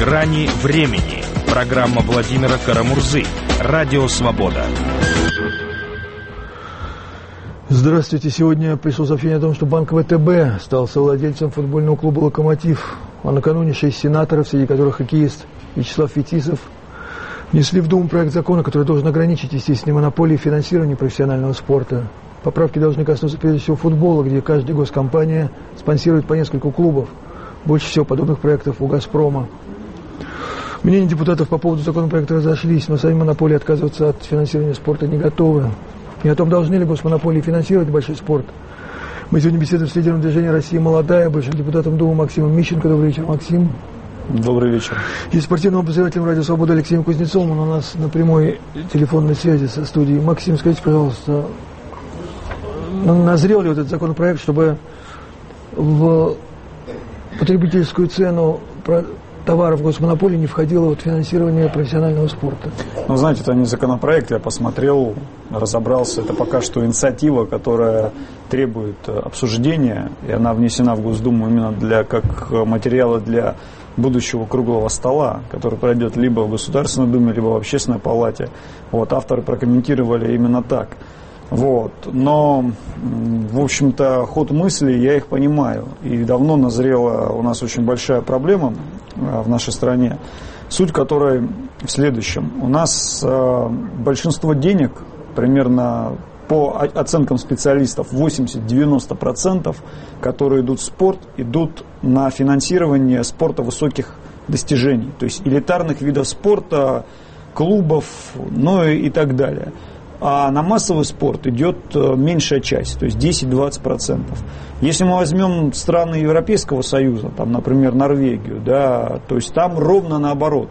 грани времени. Программа Владимира Карамурзы. Радио «Свобода». Здравствуйте. Сегодня пришло сообщение о том, что банк ВТБ стал совладельцем футбольного клуба «Локомотив». А накануне 6 сенаторов, среди которых хоккеист Вячеслав Фетисов, внесли в Думу проект закона, который должен ограничить естественные монополии финансирования профессионального спорта. Поправки должны коснуться прежде всего футбола, где каждая госкомпания спонсирует по нескольку клубов. Больше всего подобных проектов у «Газпрома». Мнения депутатов по поводу законопроекта разошлись, но сами монополии отказываться от финансирования спорта не готовы. И о том, должны ли госмонополии финансировать большой спорт, мы сегодня беседуем с лидером движения «Россия молодая», бывшим депутатом Думы Максимом Мищенко. Добрый вечер, Максим. Добрый вечер. И спортивным обозревателем «Радио Свобода» Алексеем Кузнецовым. Он у нас на прямой телефонной связи со студией. Максим, скажите, пожалуйста, назрел ли вот этот законопроект, чтобы в потребительскую цену товаров госмонополии не входило вот финансирование профессионального спорта? Ну, знаете, это не законопроект, я посмотрел, разобрался. Это пока что инициатива, которая требует обсуждения, и она внесена в Госдуму именно как материалы для будущего круглого стола, который пройдет либо в Государственной Думе, либо в Общественной палате. Вот, авторы прокомментировали именно так. Вот. Но, в общем-то, ход мысли, я их понимаю. И давно назрела у нас очень большая проблема в нашей стране, суть которой в следующем. У нас большинство денег, примерно по оценкам специалистов, 80-90%, которые идут в спорт, идут на финансирование спорта высоких достижений. То есть элитарных видов спорта, клубов, ну и так далее. А на массовый спорт идет меньшая часть, то есть 10-20%. Если мы возьмем страны Европейского Союза, там, например, Норвегию, да, то есть там ровно наоборот.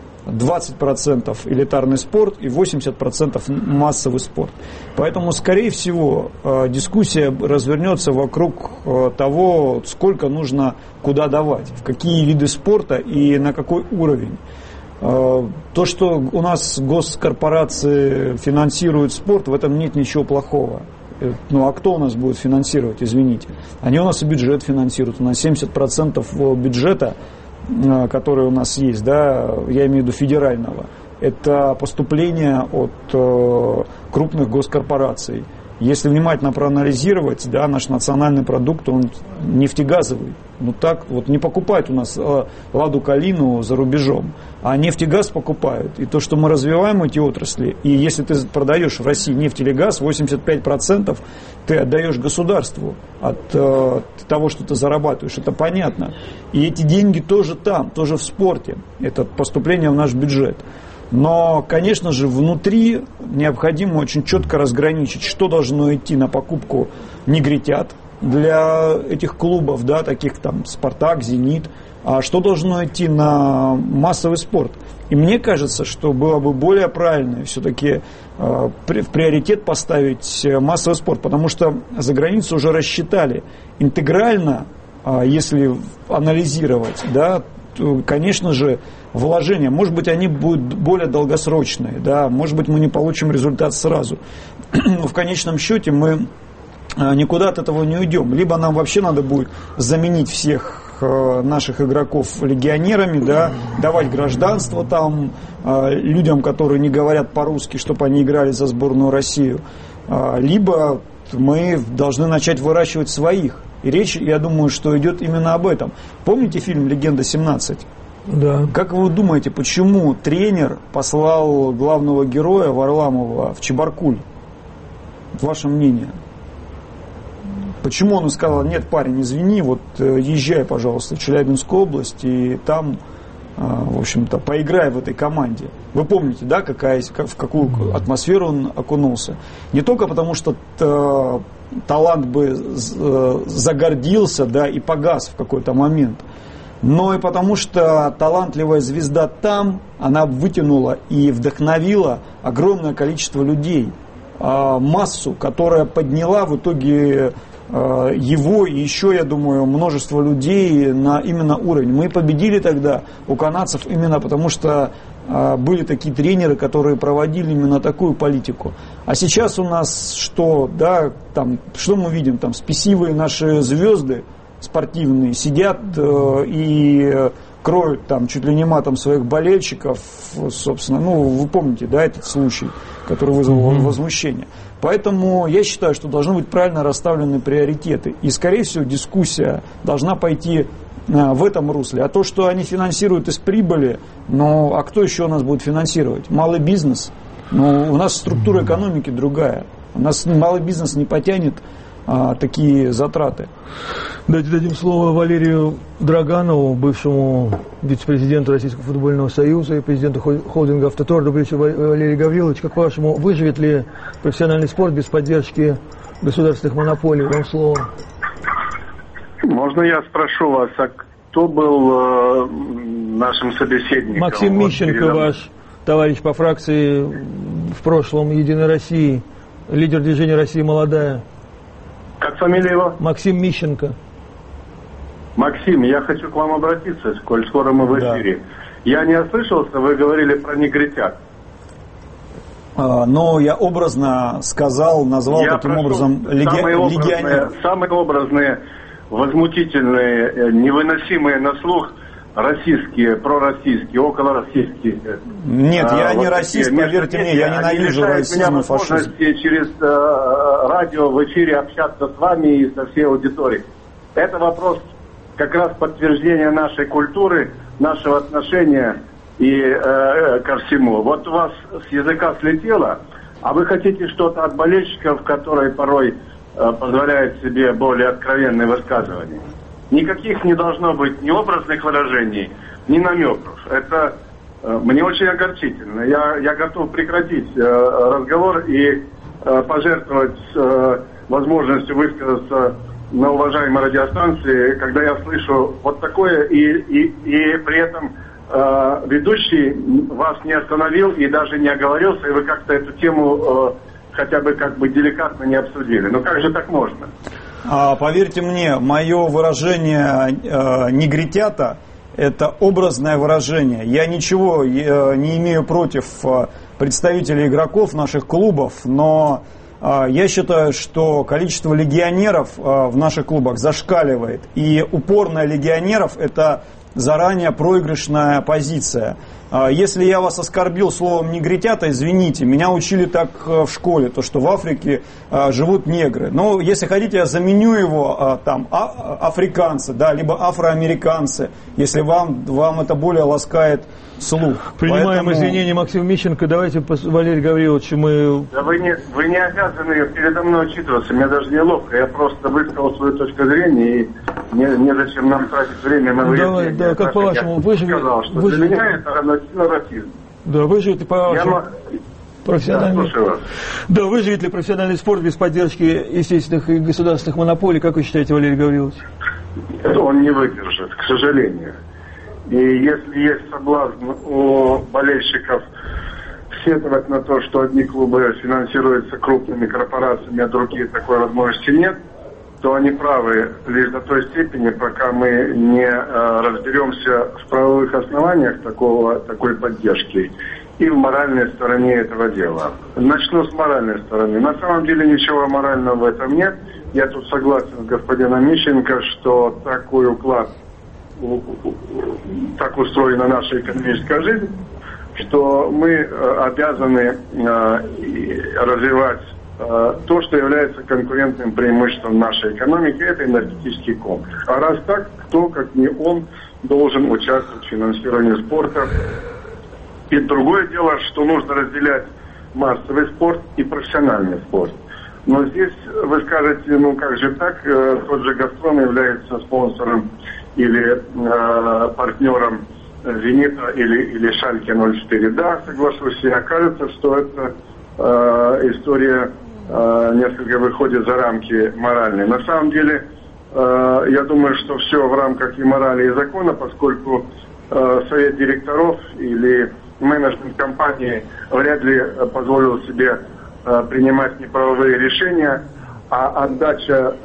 20% элитарный спорт и 80% массовый спорт. Поэтому, скорее всего, дискуссия развернется вокруг того, сколько нужно куда давать, в какие виды спорта и на какой уровень. То, что у нас госкорпорации финансируют спорт, в этом нет ничего плохого. Ну а кто у нас будет финансировать, извините? Они у нас и бюджет финансируют. У нас 70% бюджета, который у нас есть, да, я имею в виду федерального, это поступление от крупных госкорпораций. Если внимательно проанализировать, да, наш национальный продукт, он нефтегазовый. Ну так вот не покупают у нас Ладу Калину за рубежом, а нефтегаз покупают. И то, что мы развиваем эти отрасли, и если ты продаешь в России нефть или газ, 85% ты отдаешь государству от того, что ты зарабатываешь. Это понятно. И эти деньги тоже там, тоже в спорте. Это поступление в наш бюджет. Но, конечно же, внутри необходимо очень четко разграничить, что должно идти на покупку негритят для этих клубов, да, таких там «Спартак», «Зенит», а что должно идти на массовый спорт. И мне кажется, что было бы более правильно все-таки в приоритет поставить массовый спорт, потому что за границей уже рассчитали интегрально, если анализировать, да, то, конечно же, вложения, может быть, они будут более долгосрочные, да, может быть, мы не получим результат сразу, но в конечном счете мы никуда от этого не уйдем. Либо нам вообще надо будет заменить всех наших игроков легионерами, да, давать гражданство там людям, которые не говорят по-русски, чтобы они играли за сборную Россию, либо мы должны начать выращивать своих. И речь, я думаю, что идет именно об этом. Помните фильм «Легенда-17»? Да. Как вы думаете, почему тренер послал главного героя Варламова в Чебаркуль? Ваше мнение? Почему он сказал: нет, парень, извини, вот езжай, пожалуйста, в Челябинскую область и там, в общем-то, поиграй в этой команде. Вы помните, да, в какую атмосферу он окунулся? Не только потому, что талант бы загордился, да, и погас в какой-то момент, но и потому, что талантливая звезда там, она вытянула и вдохновила огромное количество людей, массу, которая подняла в итоге его и еще, я думаю, множество людей на именно уровень. Мы победили тогда у канадцев именно потому, что были такие тренеры, которые проводили именно такую политику. А сейчас у нас что, да, там, что мы видим, там спесивые наши звезды спортивные сидят и кроют там чуть ли не матом своих болельщиков, собственно, вы помните, да, этот случай, который вызвал возмущение. Поэтому я считаю, что должны быть правильно расставлены приоритеты. И, скорее всего, дискуссия должна пойти в этом русле. А то, что они финансируют из прибыли, а кто еще у нас будет финансировать? Малый бизнес? У нас структура экономики другая. У нас малый бизнес не потянет такие затраты. Давайте дадим слово Валерию Драганову, бывшему вице-президенту Российского футбольного союза и президенту холдинга «Автотор». Добрый вечер, Валерий Гаврилович. Как по-вашему, выживет ли профессиональный спорт без поддержки государственных монополий? Вам слово. Можно я спрошу вас, а кто был нашим собеседником? Максим Мищенко, ваш товарищ по фракции в прошлом «Единой России», лидер движения «Россия молодая». Как фамилия его? Максим Мищенко. Максим, я хочу к вам обратиться, коль скоро мы в эфире. Да. Я не ослышался, вы говорили про негритят. Но я образно сказал, назвал таким образом легионеров. Самые образные, возмутительные, невыносимые на слух российские, пророссийские, околороссийские. Нет, я не расист, поверьте мне, я ненавижу расизм и фашизм. Через радио в эфире общаться с вами и со всей аудиторией. Это вопрос как раз подтверждения нашей культуры, нашего отношения и ко всему. Вот у вас с языка слетело, а вы хотите что-то от болельщиков, которые порой позволяют себе более откровенные высказывания. Никаких не должно быть ни образных выражений, ни намеков. Это мне очень огорчительно. Я готов прекратить разговор и пожертвовать возможностью высказаться на уважаемой радиостанции, когда я слышу вот такое, и при этом ведущий вас не остановил и даже не оговорился, и вы как-то эту тему хотя бы деликатно не обсудили. Но как же так можно? Поверьте мне, мое выражение негритята – это образное выражение. Я ничего не имею против представителей игроков наших клубов, но я считаю, что количество легионеров в наших клубах зашкаливает. И упор на легионеров – это заранее проигрышная позиция. Если я вас оскорбил словом негритята, извините, меня учили так в школе, то что в Африке живут негры. Но если хотите, я заменю его африканцы, либо афроамериканцы, если вам это более ласкает слух. Принимаем извинения, Максим Мищенко. Давайте, Валерий Гаврилович, мы... Да вы не обязаны передо мной отчитываться, мне даже неловко. Я просто высказал свою точку зрения, и незачем нам тратить время на выяснение. Да, как по-вашему, выживет... Сказал, что для меня это равносильно расизм. Да, выживет ли по-вашему... Профессиональный... Да, выживет ли профессиональный спорт без поддержки естественных и государственных монополий, как вы считаете, Валерий Гаврилович? Он не выдержит, к сожалению. И если есть соблазн у болельщиков сетовать на то, что одни клубы финансируются крупными корпорациями, а другие такой возможности нет, то они правы лишь до той степени, пока мы не разберемся в правовых основаниях такой поддержки и в моральной стороне этого дела. Начну с моральной стороны. На самом деле ничего морального в этом нет. Я тут согласен с господином Мищенко, что такой уклад, так устроена наша экономическая жизнь, что мы обязаны развивать то, что является конкурентным преимуществом нашей экономики, это энергетический комплекс. А раз так, кто, как не он, должен участвовать в финансировании спорта. И другое дело, что нужно разделять массовый спорт и профессиональный спорт. Но здесь вы скажете, как же так, тот же «Газпром» является спонсором или партнером «Зенита» или «Шальке 04». Да, соглашусь, и окажется, что это история несколько выходит за рамки моральные. На самом деле, я думаю, что все в рамках и морали, и закона, поскольку совет директоров или менеджмент компании вряд ли позволил себе принимать неправовые решения, а отдача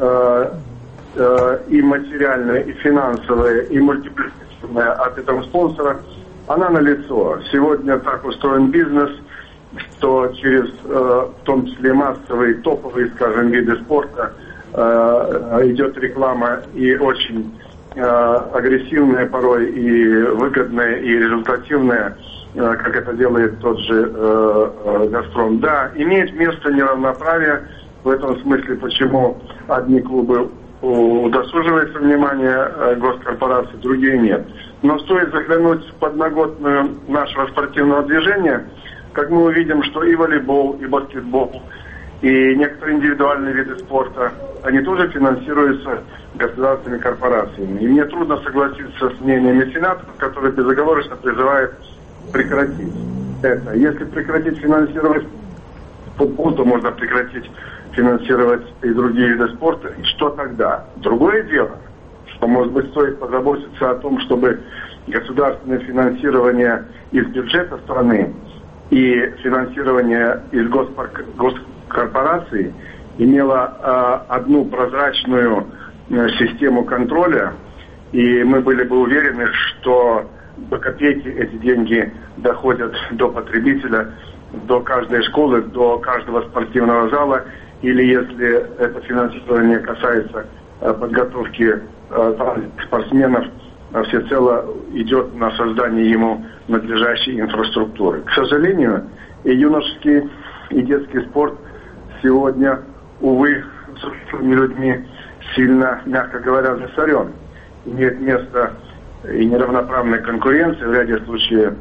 и материальная, и финансовая, и мультипликационная от этого спонсора, она налицо. Сегодня так устроен бизнес, что через, в том числе массовые, топовые, скажем, виды спорта идет реклама и очень агрессивное порой и выгодное, и результативное, как это делает тот же «Газпром». Да, имеет место неравноправие в этом смысле, почему одни клубы удосуживаются внимания госкорпораций, другие нет. Но стоит заглянуть в подноготную нашего спортивного движения, как мы увидим, что и волейбол, и баскетбол, и некоторые индивидуальные виды спорта, они тоже финансируются государственными корпорациями. И мне трудно согласиться с мнениями сенаторов, которые безоговорочно призывают прекратить это. Если прекратить финансировать футбол, то можно прекратить финансировать и другие виды спорта. И что тогда? Другое дело, что, может быть, стоит позаботиться о том, чтобы государственное финансирование из бюджета страны и финансирование из госкорпораций имело одну прозрачную систему контроля, и мы были бы уверены, что до копейки эти деньги доходят до потребителя, до каждой школы, до каждого спортивного зала, или если это финансирование касается подготовки спортсменов, всецело идет на создание ему надлежащей инфраструктуры. К сожалению, и юношеский, и детский спорт сегодня, увы, с людьми сильно, мягко говоря, засорен. Имеет место и неравноправная конкуренция, в ряде случаев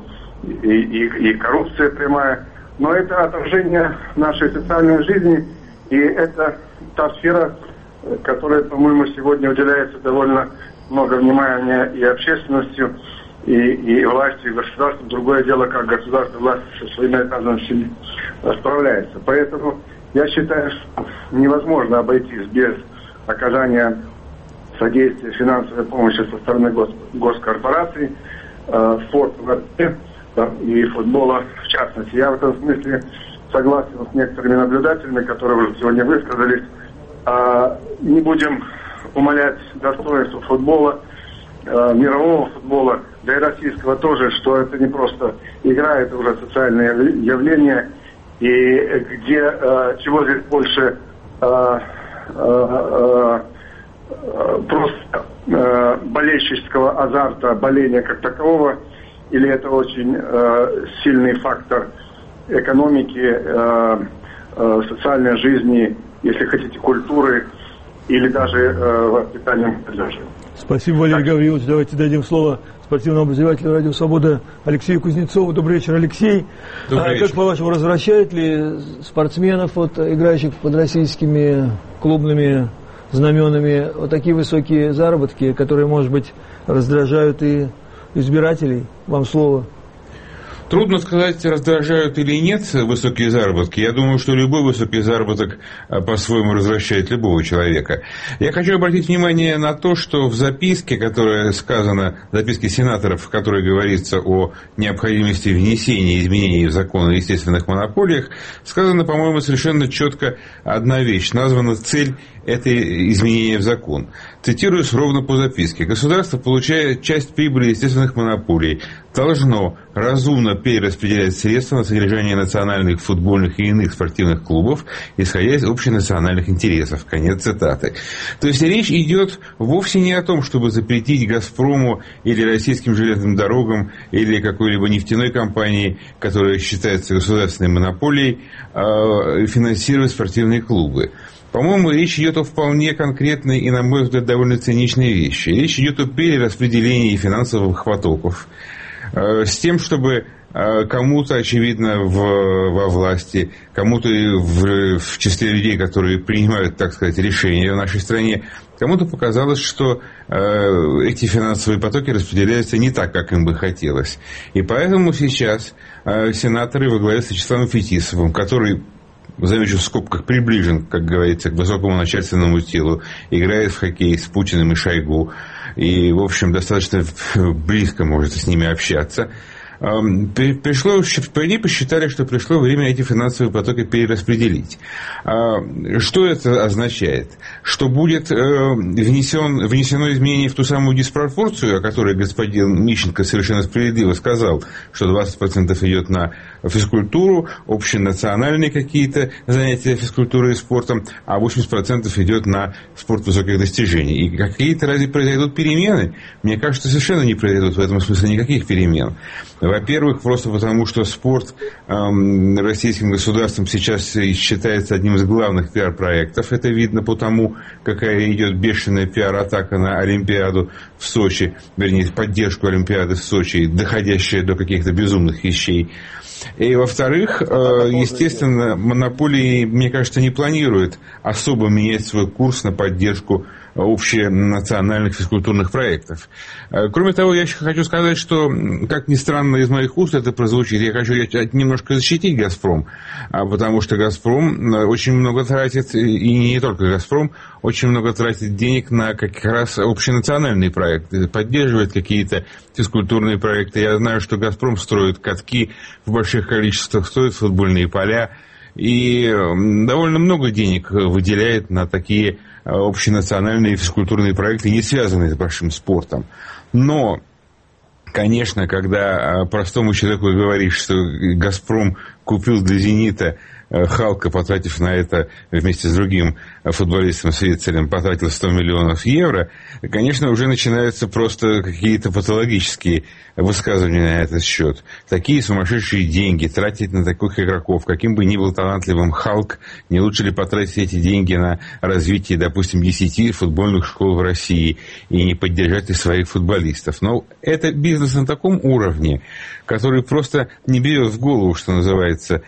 и коррупция прямая. Но это отражение нашей социальной жизни, и это та сфера, которая, по-моему, сегодня уделяется довольно много внимания и общественностью, и властью, и государством. Другое дело, как государство, власть со своими обязанностями справляется. Поэтому я считаю, что невозможно обойтись без оказания содействия финансовой помощи со стороны госкорпораций, спорта вообще и футбола в частности. Я в этом смысле согласен с некоторыми наблюдателями, которые уже сегодня высказались. Не будем умалять достоинство футбола, мирового футбола, да и российского тоже, что это не просто игра, это уже социальное явление, и где, чего здесь больше просто болельщического азарта, боления как такового, или это очень сильный фактор экономики, социальной жизни, если хотите, культуры, или даже воспитания молодежи. Спасибо, Валерий Гаврилович. Давайте дадим слово спортивному обозревателю «Радио Свобода» Алексею Кузнецову. Добрый вечер, Алексей. Добрый вечер. Как, по-вашему, возвращает ли спортсменов, играющих под российскими клубными знаменами, вот такие высокие заработки, которые, может быть, раздражают и избирателей? Вам слово. Трудно сказать, раздражают или нет высокие заработки. Я думаю, что любой высокий заработок по-своему развращает любого человека. Я хочу обратить внимание на то, что в записке, которая сказана, в записке сенаторов, в которой говорится о необходимости внесения изменений в закон о естественных монополиях, сказано, по-моему, совершенно четко одна вещь. Названа цель этой изменения в закон. Цитирую ровно по записке. Государство, получая часть прибыли естественных монополий, должно разумно перераспределять средства на содержание национальных футбольных и иных спортивных клубов, исходя из общенациональных интересов. Конец цитаты. То есть речь идет вовсе не о том, чтобы запретить «Газпрому» или российским железным дорогам или какой-либо нефтяной компании, которая считается государственной монополией, финансировать спортивные клубы. По-моему, речь идет о вполне конкретной и, на мой взгляд, довольно циничной вещи. Речь идет о перераспределении финансовых потоков с тем, чтобы кому-то, очевидно, во власти, кому-то в числе людей, которые принимают, так сказать, решения в нашей стране, кому-то показалось, что эти финансовые потоки распределяются не так, как им бы хотелось. И поэтому сейчас сенаторы во главе с Вячеславом Фетисовым, который, замечу в скобках, приближен, как говорится, к высокому начальственному телу, играет в хоккей с Путиным и Шойгу, и, в общем, достаточно близко может с ними общаться, Они посчитали, что пришло время эти финансовые потоки перераспределить. Что это означает? Что будет внесено изменение в ту самую диспропорцию, о которой господин Мищенко совершенно справедливо сказал, что 20% идет на физкультуру, общенациональные какие-то занятия физкультурой и спортом, а 80% идет на спорт высоких достижений. И какие-то разве произойдут перемены? Мне кажется, совершенно не произойдут в этом смысле никаких перемен. Во-первых, просто потому, что спорт российским государством сейчас считается одним из главных пиар-проектов. Это видно по тому, какая идет бешеная пиар-атака на Олимпиаду в Сочи, вернее, поддержку Олимпиады в Сочи, доходящая до каких-то безумных вещей. И, во-вторых, естественно, монополии, мне кажется, не планируют особо менять свой курс на поддержку общенациональных физкультурных проектов. Кроме того, я еще хочу сказать, что, как ни странно из моих уст это прозвучит, я хочу немножко защитить «Газпром», потому что «Газпром» очень много тратит, и не только «Газпром», очень много тратит денег на как раз общенациональные проекты, поддерживает какие-то физкультурные проекты. Я знаю, что «Газпром» строит катки в больших количествах, строит футбольные поля, и довольно много денег выделяет на такие общенациональные физкультурные проекты, не связанные с большим спортом. Но, конечно, когда простому человеку говоришь, что «Газпром» купил для «Зенита» Халка, потратив на это вместе с другим футболистом Свицелем, потратил 100 миллионов евро, конечно, уже начинаются просто какие-то патологические высказывания на этот счет. Такие сумасшедшие деньги тратить на таких игроков, каким бы ни был талантливым Халк, не лучше ли потратить эти деньги на развитие, допустим, 10 футбольных школ в России и не поддержать и своих футболистов. Но это бизнес на таком уровне, который просто не берет в голову, что называется,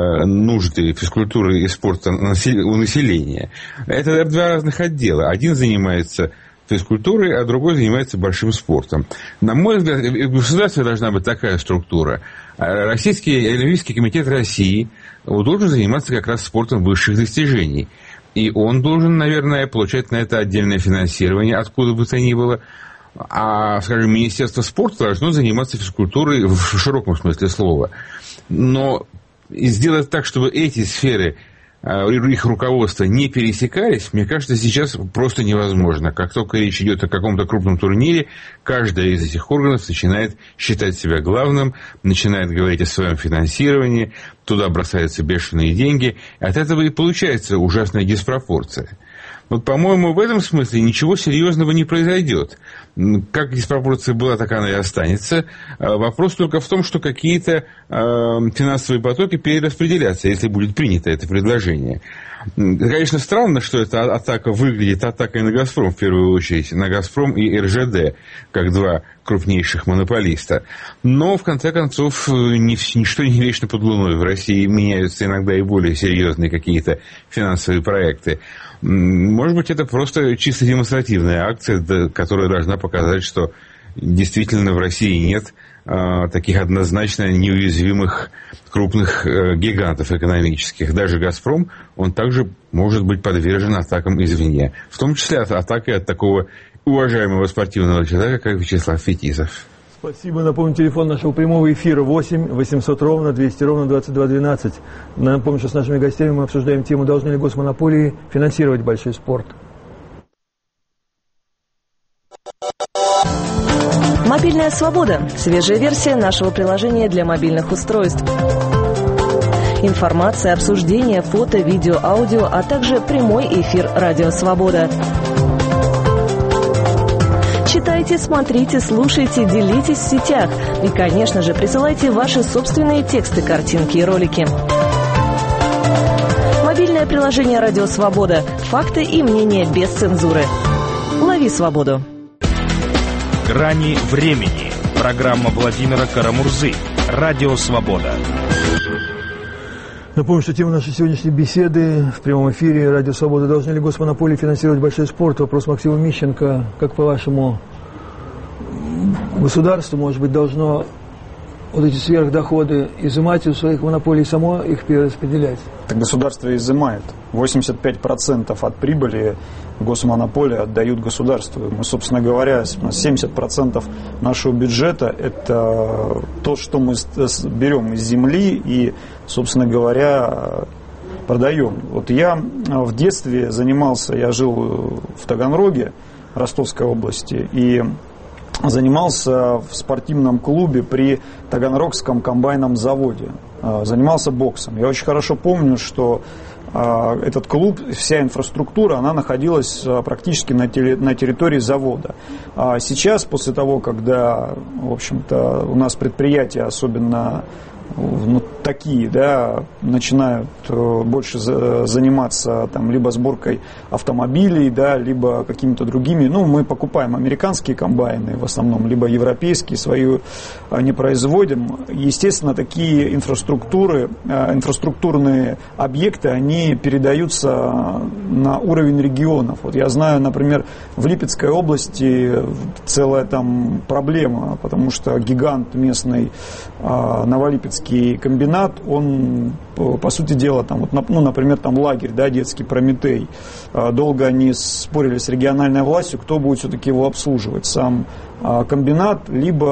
нужды физкультуры и спорта у населения. Это два разных отдела. Один занимается физкультурой, а другой занимается большим спортом. На мой взгляд, в государстве должна быть такая структура. Российский Олимпийский комитет России должен заниматься как раз спортом высших достижений. И он должен, наверное, получать на это отдельное финансирование, откуда бы то ни было. А, скажем, Министерство спорта должно заниматься физкультурой в широком смысле слова. Но сделать так, чтобы эти сферы, их руководства не пересекались, мне кажется, сейчас просто невозможно. Как только речь идет о каком-то крупном турнире, каждая из этих органов начинает считать себя главным, начинает говорить о своем финансировании, туда бросаются бешеные деньги. От этого и получается ужасная диспропорция. Вот, по-моему, в этом смысле ничего серьезного не произойдет. Как диспропорция была, так она и останется. Вопрос только в том, что какие-то финансовые потоки перераспределятся, если будет принято это предложение. Конечно, странно, что эта атака выглядит атакой на «Газпром», в первую очередь, на «Газпром» и РЖД, как два крупнейших монополиста. Но, в конце концов, ничто не вечно под луной. В России меняются иногда и более серьезные какие-то финансовые проекты. Может быть, это просто чисто демонстративная акция, которая должна показать, что действительно в России нет таких однозначно неуязвимых крупных гигантов экономических. Даже «Газпром», он также может быть подвержен атакам извне. В том числе атакой от такого уважаемого спортивного человека, как Вячеслав Фетисов. Спасибо. Напомню, телефон нашего прямого эфира 8 800 ровно 200 ровно 2212. Напомню, что с нашими гостями мы обсуждаем тему, должны ли госмонополии финансировать большой спорт. Мобильная свобода. Свежая версия нашего приложения для мобильных устройств. Информация, обсуждение, фото, видео, аудио, а также прямой эфир «Радио Свобода». Читайте, смотрите, слушайте, делитесь в сетях. И, конечно же, присылайте ваши собственные тексты, картинки и ролики. Мобильное приложение «Радио Свобода». Факты и мнения без цензуры. Лови свободу. «Грани времени». Программа Владимира Карамурзы. «Радио Свобода». Напомню, что тема нашей сегодняшней беседы в прямом эфире «Радио Свобода». Должны ли госмонополии финансировать большой спорт? Вопрос Максима Мищенко. Как по-вашему, государство, может быть, должно вот эти сверхдоходы, изымать у своих монополий, само их перераспределять? Так государство изымает. 85% от прибыли госмонополии отдают государству. Мы, собственно говоря, 70% нашего бюджета – это то, что мы берем из земли и, собственно говоря, продаем. Вот я в детстве занимался, я жил в Таганроге, Ростовской области, и занимался в спортивном клубе при Таганрогском комбайном заводе. Занимался боксом. Я очень хорошо помню, что этот клуб, вся инфраструктура, она находилась практически на территории завода. А сейчас, после того, когда, в общем-то, у нас предприятия, особенно такие, да, начинают больше заниматься там, либо сборкой автомобилей, да, либо какими-то другими. Мы покупаем американские комбайны в основном, либо европейские, свою не производим. Естественно, такие инфраструктурные объекты, они передаются на уровень регионов. Вот я знаю, например, в Липецкой области целая там проблема, потому что гигант местный Новолипецкий комбинат, он, по сути дела, там, вот, например, там лагерь, да, детский Прометей. Долго они спорили с региональной властью, кто будет все-таки его обслуживать, сам комбинат,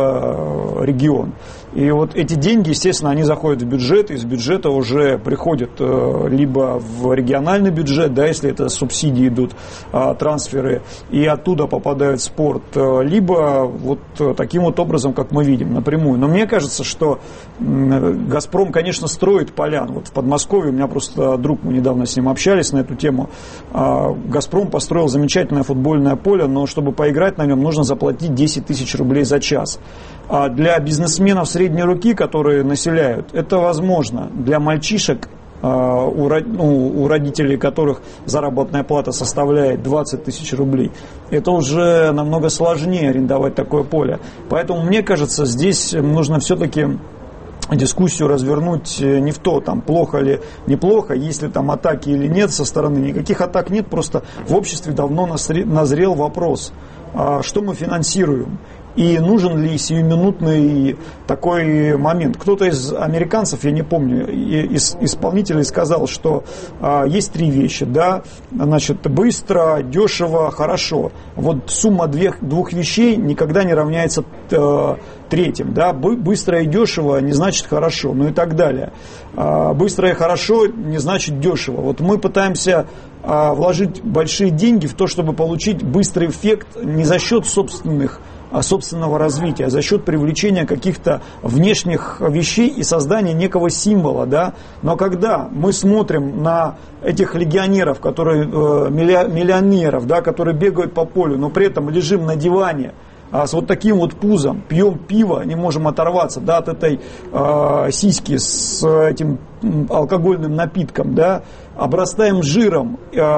либо регион. И вот эти деньги, естественно, они заходят в бюджет, и из бюджета уже приходят либо в региональный бюджет, да, если это субсидии идут, трансферы, и оттуда попадают в спорт, либо вот таким вот образом, как мы видим, напрямую. Но мне кажется, что «Газпром», конечно, строит поля. Вот в Подмосковье, у меня просто друг, мы недавно с ним общались на эту тему, «Газпром» построил замечательное футбольное поле, но чтобы поиграть на нем, нужно заплатить 10 тысяч рублей за час. А для бизнесменов средней руки, которые населяют, это возможно. Для мальчишек, у родителей которых заработная плата составляет 20 тысяч рублей, это уже намного сложнее арендовать такое поле. Поэтому, мне кажется, здесь нужно все-таки дискуссию развернуть не в то, там, плохо ли, неплохо, есть ли там атаки или нет со стороны. Никаких атак нет, просто в обществе давно назрел вопрос, что мы финансируем. И нужен ли сиюминутный такой момент. Кто-то из американцев, я не помню, из исполнителей сказал, что есть три вещи, да, значит, быстро, дешево, хорошо. Вот сумма двух вещей никогда не равняется третьим, да, быстро и дешево не значит хорошо, ну и так далее. Быстро и хорошо не значит дешево. Вот мы пытаемся вложить большие деньги в то, чтобы получить быстрый эффект не за счет собственного развития, а за счет привлечения каких-то внешних вещей и создания некого символа, да. Но когда мы смотрим на этих легионеров, которые миллионеров, да, которые бегают по полю, но при этом лежим на диване с вот таким вот пузом, пьем пиво, не можем оторваться, да, от этой сиськи с этим алкогольным напитком, да, обрастаем жиром,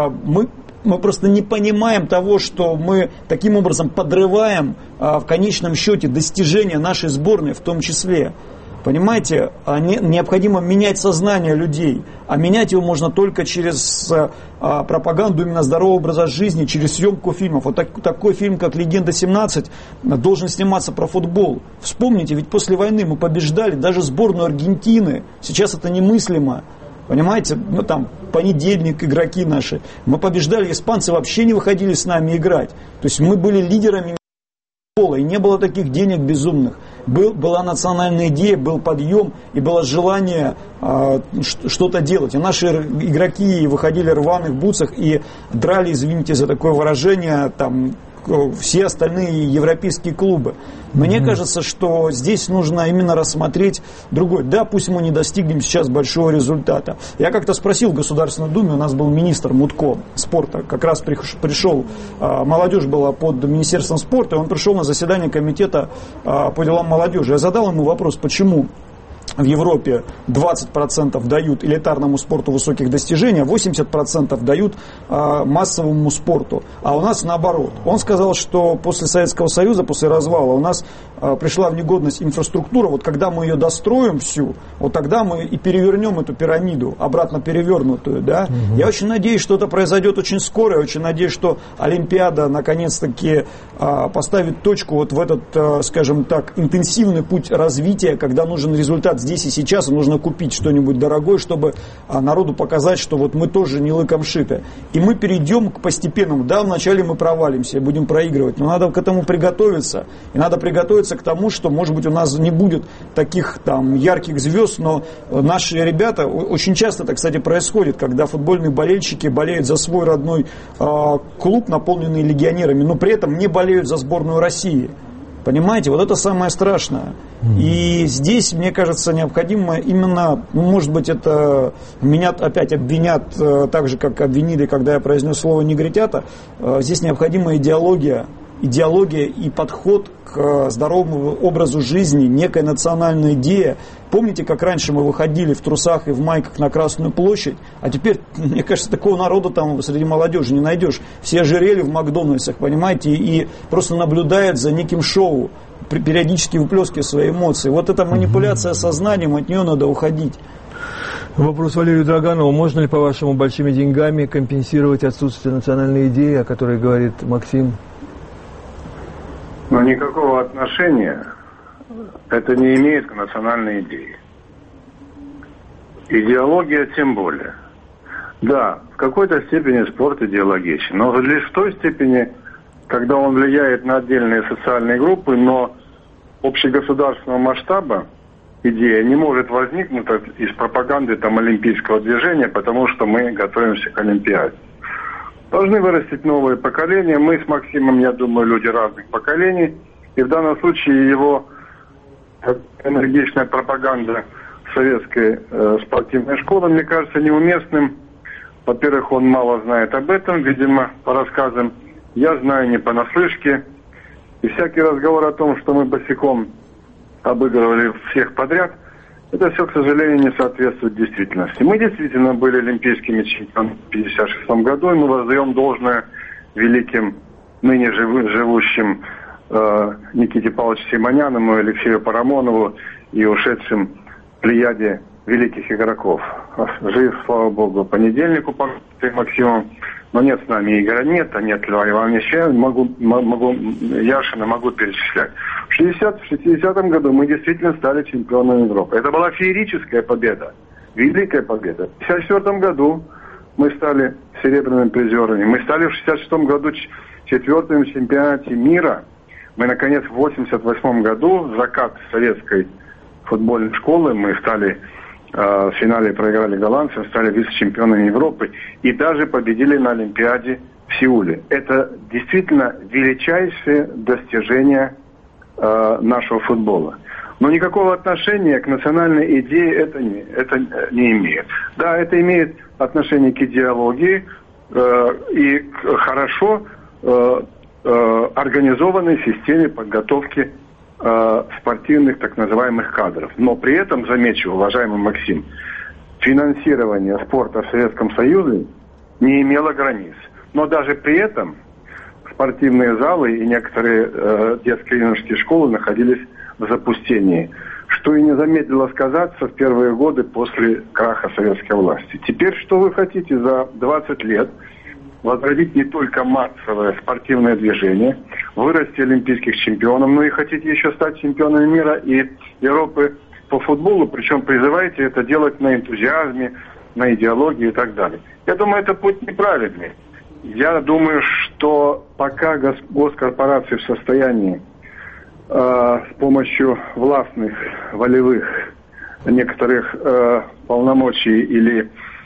мы просто не понимаем того, что мы таким образом подрываем в конечном счете достижения нашей сборной в том числе. Понимаете, необходимо менять сознание людей, а менять его можно только через пропаганду именно здорового образа жизни, через съемку фильмов. Вот такой фильм, как «Легенда-17», должен сниматься про футбол. Вспомните, ведь после войны мы побеждали даже сборную Аргентины. Сейчас это немыслимо. Понимаете, там понедельник игроки наши. Мы побеждали, испанцы вообще не выходили с нами играть. То есть мы были лидерами футбола, и не было таких денег безумных. Была национальная идея, был подъем и было желание что-то делать. И наши игроки выходили в рваных бутсах и драли, извините за такое выражение, там, все остальные европейские клубы. Мне кажется, что здесь нужно именно рассмотреть другой. Да, пусть мы не достигнем сейчас большого результата. Я как-то спросил в Государственной Думе, у нас был министр Мутко спорта, как раз пришел, молодежь была под Министерством спорта, и он пришел на заседание комитета по делам молодежи. Я задал ему вопрос, почему в Европе 20% дают элитарному спорту высоких достижений, а 80% дают массовому спорту. А у нас наоборот. Он сказал, что после Советского Союза, после развала, у нас пришла в негодность инфраструктура. Вот когда мы ее достроим всю, вот тогда мы и перевернем эту пирамиду, обратно перевернутую. Да? Я очень надеюсь, что это произойдет очень скоро. Я очень надеюсь, что Олимпиада наконец-таки поставит точку вот в этот, скажем так, интенсивный путь развития, когда нужен результат здесь и сейчас, и нужно купить что-нибудь дорогое, чтобы народу показать, что вот мы тоже не лыком шиты. И мы перейдем к постепенному. Да, вначале мы провалимся и будем проигрывать, но надо к этому приготовиться. И надо приготовиться к тому, что, может быть, у нас не будет таких там ярких звезд, но наши ребята, очень часто это, кстати, происходит, когда футбольные болельщики болеют за свой родной клуб, наполненный легионерами, но при этом не болеют за сборную России. Понимаете, вот это самое страшное. И здесь, мне кажется, необходимо именно, может быть, это меня опять обвинят так же, как обвинили, когда я произнес слово негритята. Здесь необходима идеология и подход к здоровому образу жизни, некая национальная идея. Помните, как раньше мы выходили в трусах и в майках на Красную площадь? А теперь, мне кажется, такого народа там среди молодежи не найдешь. Все ожирели в Макдональдсах, понимаете, и просто наблюдают за неким шоу, периодически выплескивая свои эмоции. Вот эта манипуляция сознанием, от нее надо уходить. Вопрос Валерию Драганову. Можно ли, по-вашему, большими деньгами компенсировать отсутствие национальной идеи, о которой говорит Максим? Но никакого отношения это не имеет к национальной идее. Идеология тем более. Да, в какой-то степени спорт идеологичен, но лишь в той степени, когда он влияет на отдельные социальные группы, но общегосударственного масштаба идея не может возникнуть из пропаганды там, олимпийского движения, потому что мы готовимся к Олимпиаде. Должны вырастить новое поколение. Мы с Максимом, я думаю, люди разных поколений. И в данном случае его энергичная пропаганда советской спортивной школы, мне кажется, неуместным. Во-первых, он мало знает об этом, видимо, по рассказам. Я знаю не понаслышке. И всякий разговор о том, что мы босиком обыгрывали всех подряд, это все, к сожалению, не соответствует действительности. Мы действительно были олимпийскими чемпионами в 1956 году, и мы воздаем должное великим, ныне живущим Никите Павловичу Симонянову, Алексею Парамонову и ушедшим плеяде великих игроков. Жив, слава богу, понедельнику Максимом, но нет с нами Игоря, нет Льва Ивановича, Яшина могу перечислять. В 60-м году мы действительно стали чемпионами Европы. Это была феерическая победа, великая победа. В 1954 году мы стали серебряными призерами. Мы стали в 1966 году четвертым в чемпионате мира. Мы, наконец, в 1988 году, закат советской футбольной школы, мы стали в финале, проиграли голландцам, стали вице-чемпионами Европы и даже победили на Олимпиаде в Сеуле. Это действительно величайшее достижение нашего футбола. Но никакого отношения к национальной идее это не имеет. Да, это имеет отношение к идеологии и к хорошо организованной системе подготовки спортивных так называемых кадров. Но при этом, замечу, уважаемый Максим, финансирование спорта в Советском Союзе не имело границ. Но даже при этом спортивные залы и некоторые детские и юношеские школы находились в запустении, что и не замедлило сказаться в первые годы после краха советской власти. Теперь что вы хотите за 20 лет? Возродить не только массовое спортивное движение, вырасти олимпийских чемпионов, но и хотите еще стать чемпионами мира и Европы по футболу, причем призываете это делать на энтузиазме, на идеологии и так далее. Я думаю, это путь неправильный. Я думаю, что пока госкорпорации в состоянии с помощью властных, волевых некоторых полномочий или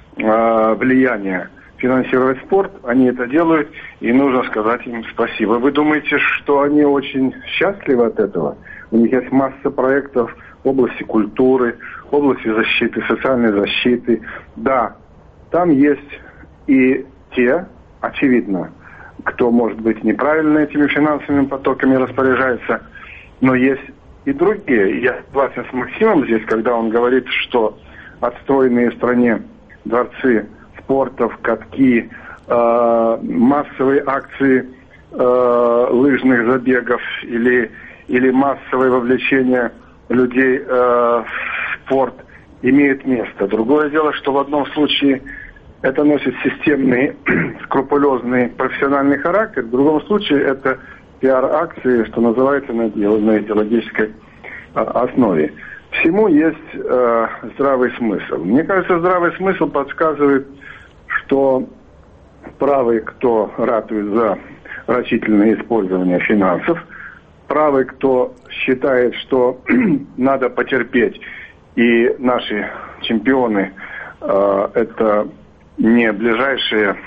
влияния финансировать спорт, они это делают, и нужно сказать им спасибо. Вы думаете, что они очень счастливы от этого? У них есть масса проектов в области культуры, в области защиты, социальной защиты. Да, там есть и те, очевидно, кто, может быть, неправильно этими финансовыми потоками распоряжается, но есть и другие. Я согласен с Максимом здесь, когда он говорит, что отстроенные в стране дворцы спортов, катки, массовые акции лыжных забегов или массовое вовлечение людей в спорт имеет место. Другое дело, что в одном случае это носит системный, скрупулезный, профессиональный характер, в другом случае это пиар-акции, что называется, на идеологической основе. Всему есть здравый смысл. Мне кажется, здравый смысл подсказывает, что правый, кто ратует за рачительное использование финансов, правый, кто считает, что надо потерпеть, и наши чемпионы это не ближайшие,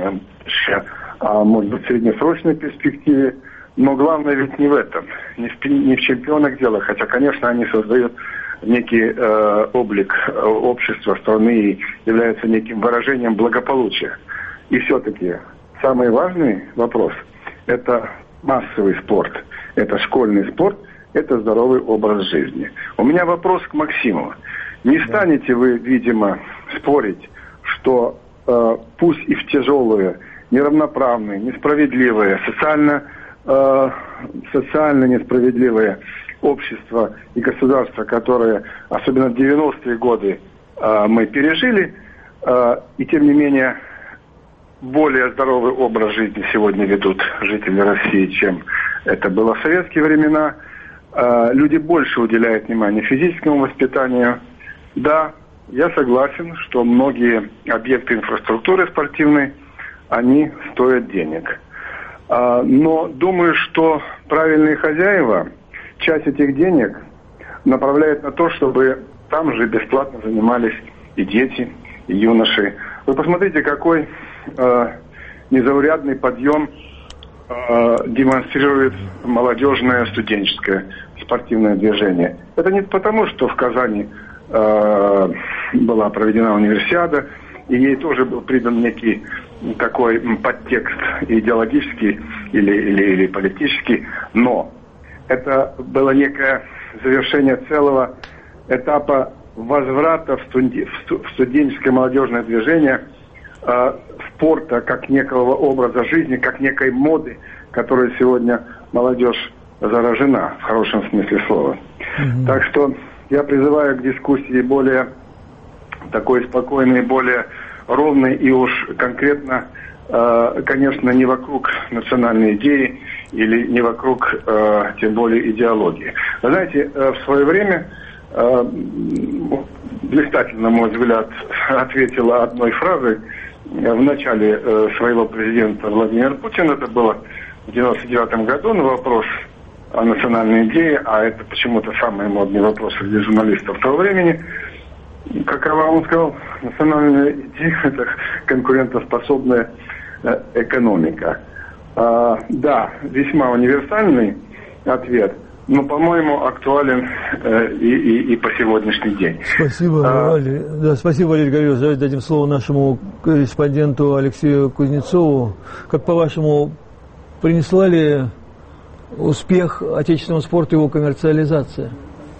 а может быть в среднесрочной перспективе. Но главное ведь не в этом, не в чемпионах дело, хотя, конечно, они создают некий облик общества, страны и являются неким выражением благополучия. И все-таки самый важный вопрос – это массовый спорт, это школьный спорт, это здоровый образ жизни. У меня вопрос к Максиму. Не станете вы, видимо, спорить, что пусть и в тяжелые, неравноправные, несправедливые, социально несправедливое общество и государство, которое, особенно в 90-е годы, мы пережили, и тем не менее более здоровый образ жизни сегодня ведут жители России, чем это было в советские времена. Люди больше уделяют внимание физическому воспитанию. Да, я согласен, что многие объекты инфраструктуры спортивной, они стоят денег. Но думаю, что правильные хозяева часть этих денег направляют на то, чтобы там же бесплатно занимались и дети, и юноши. Вы посмотрите, какой незаурядный подъем демонстрирует молодежное студенческое спортивное движение. Это не потому, что в Казани была проведена универсиада, и ей тоже был придан некий такой подтекст идеологический или политический, но это было некое завершение целого этапа возврата в студенческое молодежное движение спорта как некого образа жизни, как некой моды, которой сегодня молодежь заражена, в хорошем смысле слова. Так что я призываю к дискуссии более такой спокойной, более ровной и уж конкретно, конечно, не вокруг национальной идеи или не вокруг, тем более, идеологии. Вы знаете, в свое время блистательно, на мой взгляд, ответила одной фразой в начале своего президента Владимир Путин. Это было в 1999 году на вопрос о национальной идее, а это почему-то самый модный вопрос среди журналистов того времени. Какова, он сказал, национальная идея – это конкурентоспособная экономика. Да, весьма универсальный ответ, но, по-моему, актуален и по сегодняшний день. Спасибо, Валерий. Да, спасибо, Валерий Гаврилович. Давайте дадим слово нашему корреспонденту Алексею Кузнецову. Как, по-вашему, принесла ли успех отечественного спорта его коммерциализация?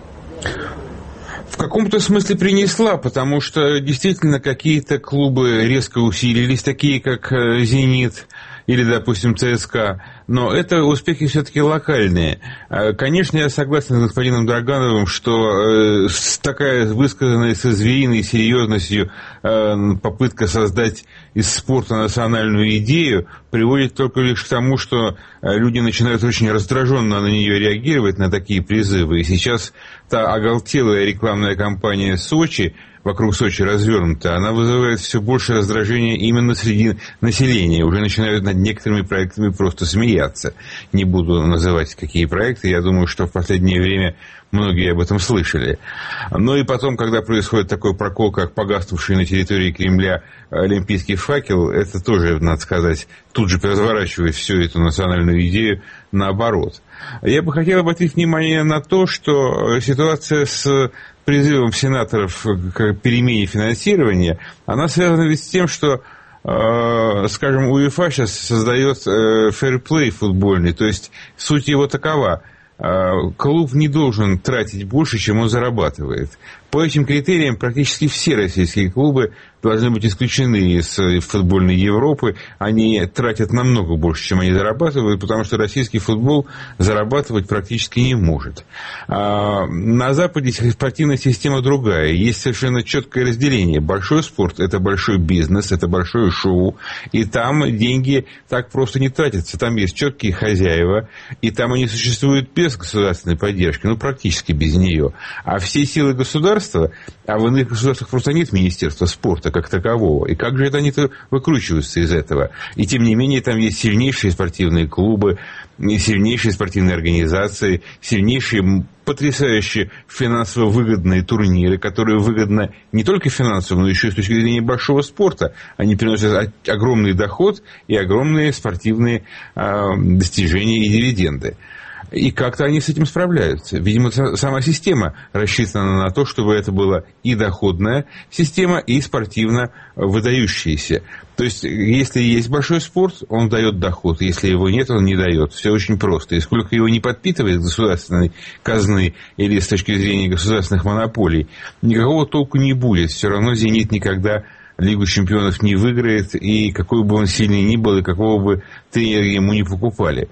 В каком-то смысле принесла, потому что действительно какие-то клубы резко усилились, такие как «Зенит» или, допустим, ЦСКА, но это успехи все-таки локальные. Конечно, я согласен с господином Драгановым, что такая высказанная со звериной серьезностью попытка создать из спорта национальную идею приводит только лишь к тому, что люди начинают очень раздраженно на нее реагировать, на такие призывы. И сейчас та оголтелая рекламная кампания Сочи, вокруг Сочи развернута, она вызывает все больше раздражения именно среди населения. Уже начинают над некоторыми проектами просто смеяться. Не буду называть, какие проекты. Я думаю, что в последнее время многие об этом слышали. Но и потом, когда происходит такой прокол, как погаснувший на территории Кремля олимпийский факел, это тоже, надо сказать, тут же разворачивает всю эту национальную идею наоборот. Я бы хотел обратить внимание на то, что ситуация с призывом сенаторов к перемене финансирования, она связана ведь с тем, что, скажем, УЕФА сейчас создает фэрплей футбольный, то есть суть его такова. клуб не должен тратить больше, чем он зарабатывает. По этим критериям практически все российские клубы должны быть исключены из футбольной Европы. Они тратят намного больше, чем они зарабатывают, потому что российский футбол зарабатывать практически не может. На Западе спортивная система другая. Есть совершенно четкое разделение. Большой спорт – это большой бизнес, это большое шоу. И там деньги так просто не тратятся. Там есть четкие хозяева. И там они существуют без государственной поддержки, практически без нее. А все силы государства, а в иных государствах просто нет министерства спорта как такового. И как же это они выкручиваются из этого? И тем не менее там есть сильнейшие спортивные клубы, сильнейшие спортивные организации, сильнейшие, потрясающие финансово выгодные турниры, которые выгодны не только финансово, но еще и с точки зрения большого спорта. Они приносят огромный доход и огромные спортивные достижения и дивиденды. И как-то они с этим справляются. Видимо, сама система рассчитана на то, чтобы это была и доходная система, и спортивно выдающаяся. То есть, если есть большой спорт, он дает доход. Если его нет, он не дает. Все очень просто. И сколько его не подпитывает государственной казны или с точки зрения государственных монополий, никакого толку не будет. Все равно «Зенит» никогда Лигу чемпионов не выиграет. И какой бы он сильный ни был, и какого бы тренера ему не покупали.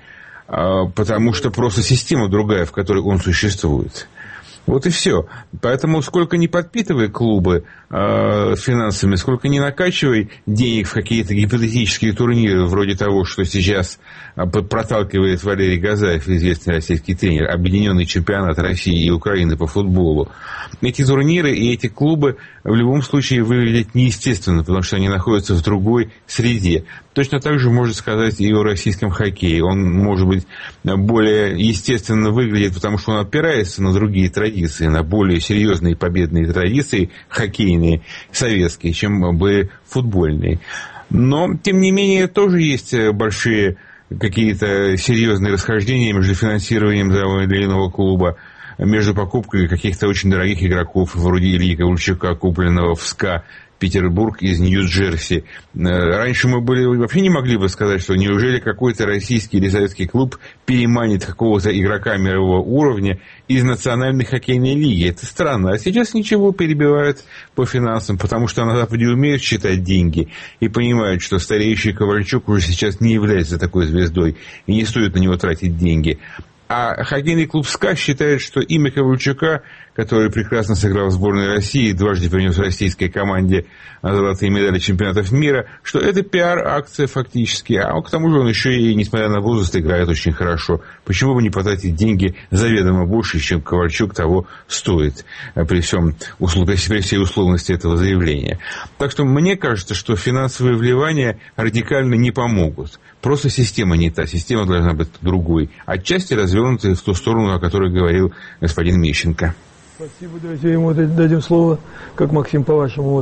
Потому что просто система другая, в которой он существует. Вот и все. Поэтому сколько не подпитывай клубы финансами, сколько не накачивай денег в какие-то гипотетические турниры, вроде того, что сейчас проталкивает Валерий Газаев, известный российский тренер, объединенный чемпионат России и Украины по футболу. Эти турниры и эти клубы в любом случае выглядят неестественно, потому что они находятся в другой среде. Точно так же можно сказать и о российском хоккее. Он, может быть, более естественно выглядит, потому что он опирается на другие традиции, на более серьезные победные традиции хоккейные, советские, чем были футбольные. Но, тем не менее, тоже есть большие какие-то серьезные расхождения между финансированием того или иного клуба, между покупкой каких-то очень дорогих игроков, вроде Ильи Ковальчука, купленного в СКА Петербург из Нью-Джерси. Раньше мы вообще не могли бы сказать, что неужели какой-то российский или советский клуб переманит какого-то игрока мирового уровня из национальной хоккейной лиги. Это странно. А сейчас ничего, перебивают по финансам, потому что на Западе умеют считать деньги и понимают, что стареющий Ковальчук уже сейчас не является такой звездой и не стоит на него тратить деньги. А хоккейный клуб «СКА» считает, что имя Ковальчука, который прекрасно сыграл в сборной России, дважды принес российской команде золотые медали чемпионатов мира, что это пиар-акция фактически. А к тому же он еще и, несмотря на возраст, играет очень хорошо. Почему бы не потратить деньги заведомо больше, чем Ковальчук того стоит, при всей условности этого заявления. Так что мне кажется, что финансовые вливания радикально не помогут. Просто система не та. Система должна быть другой. Отчасти развернутой в ту сторону, о которой говорил господин Мищенко. Спасибо. Давайте ему дадим слово. Как, Максим, по-вашему,